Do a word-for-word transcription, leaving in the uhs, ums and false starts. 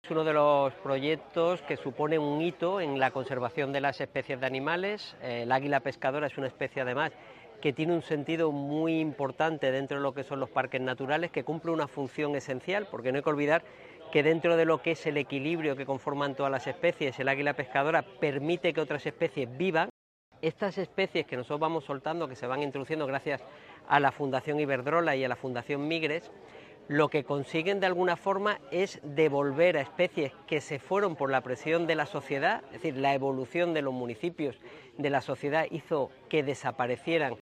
Es uno de los proyectos que supone un hito en la conservación de las especies de animales. El águila pescadora es una especie, además, que tiene un sentido muy importante dentro de lo que son los parques naturales, que cumple una función esencial, porque no hay que olvidar que dentro de lo que es el equilibrio que conforman todas las especies, el águila pescadora permite que otras especies vivan. Estas especies que nosotros vamos soltando, que se van introduciendo gracias a la Fundación Iberdrola y a la Fundación Migres, lo que consiguen de alguna forma es devolver a especies que se fueron por la presión de la sociedad, es decir, la evolución de los municipios, de la sociedad hizo que desaparecieran